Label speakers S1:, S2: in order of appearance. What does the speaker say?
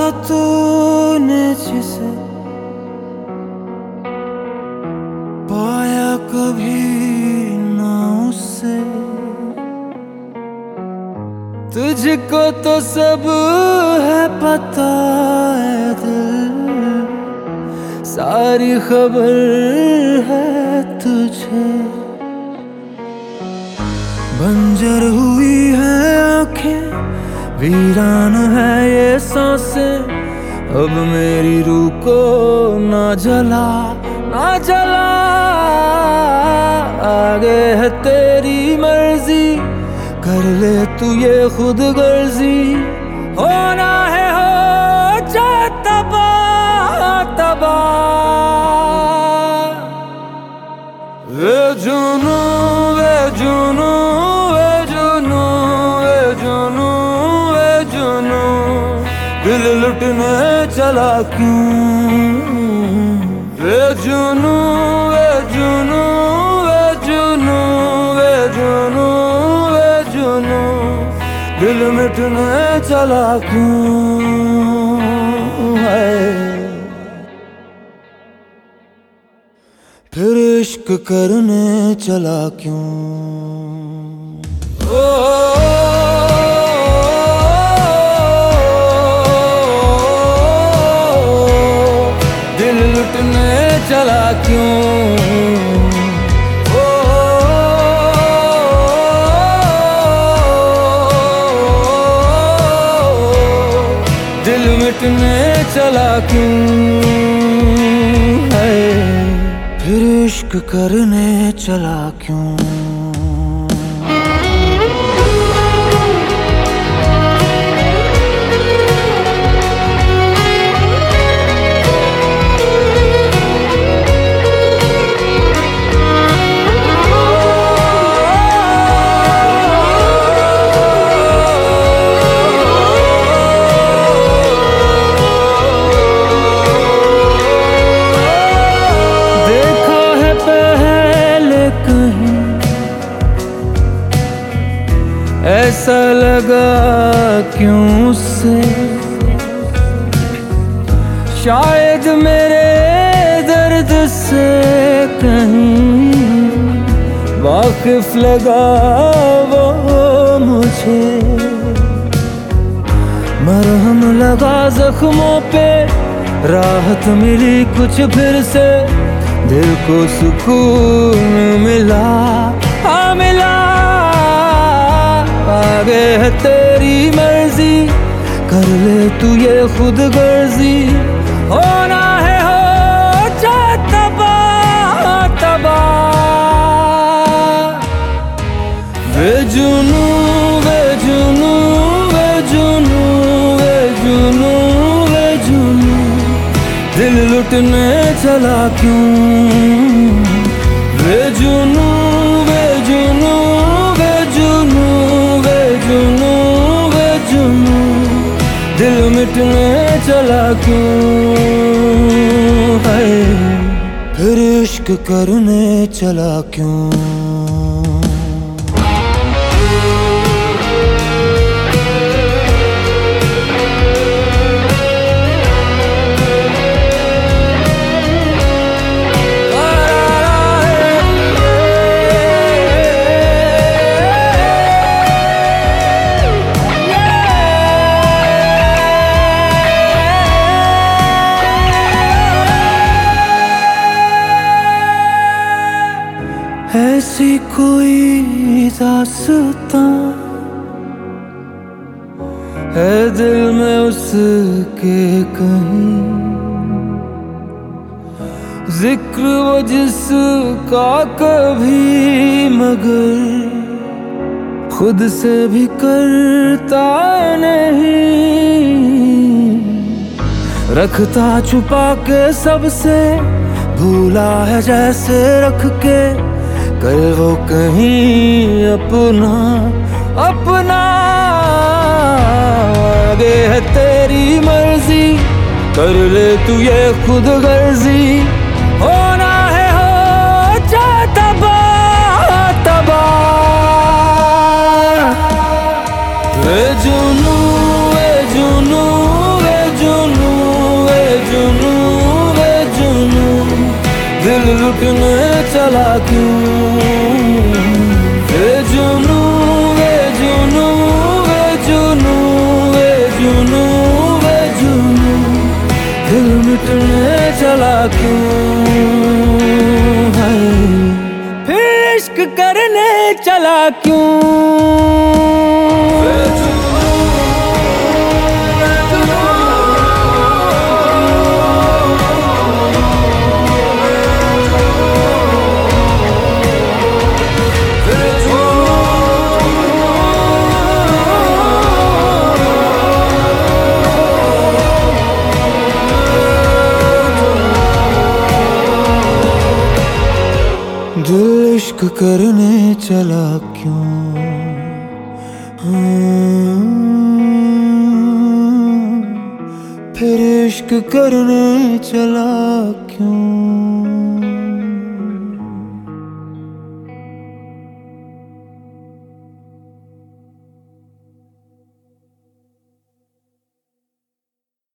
S1: था तूने जिसे पाया कभी ना उससे। तुझको तो सब है पता है दिल, सारी खबर है तुझे। बंजर हुई है आंखें, वीरान है ये सांसें, अब मेरी रूह को ना जला ना जला। आगे है तेरी मर्जी, कर ले तू ये खुद गर्जी। होना है हो जा तबाह तबाह। वे जुनू वे जुनू वे जुनू वे जुनू वे जुनू, दिल लुटने चला क्यों। वे जुनू वे जुनू वे जुनू वे जुनू वे जुनू, दिल मिटने चला क्यों है। फिर इश्क करने चला क्यों। ओ दिल लुटने चला क्यों। ओ दिल मिटने चला क्यों है। फिर इश्क करने चला क्यों। ऐसा लगा क्यों उससे, शायद मेरे दर्द से कहीं वाकिफ लगा वो मुझे। मरहम लगा जख्मों पे, राहत मिली कुछ फिर से, दिल को सुकून मिला हाँ मिला। आगे है तेरी मर्जी, कर ले तू ये खुद गर्जी। होना है हो जा तबाह तबाह। वे जुनू वे जुनू वे जुनू वे जुनू वे जुनू, दिल लुटने चला क्यों। वे जुनू वे जुनू वे जुनू वे जुनू वे जुनू, दिल मिटने चला क्यों है। फिर इश्क करने चला क्यों। ऐसी कोई दास्तां है दिल में उसके कहीं, जिक्र वो जिसका कभी मगर खुद से भी करता नहीं। रखता छुपा के सबसे, भूला है जैसे रख के, कर वो कहीं अपना अपना। आगे है तेरी मर्जी, कर ले तू ये खुद गर्जी। होना है हो जा तबाह तबाह। वे जुनू वे जुनू वे जुनू दिल लुटने चला क्यों? वे जुनू वे जुनू वे जुनू वे जुनू वे जुनू, दिल मिटने चला क्यों? हाय फिर इश्क करने चला क्यों? दिल इश्क करने चला क्यों? फिर इश्क करने चला क्यों?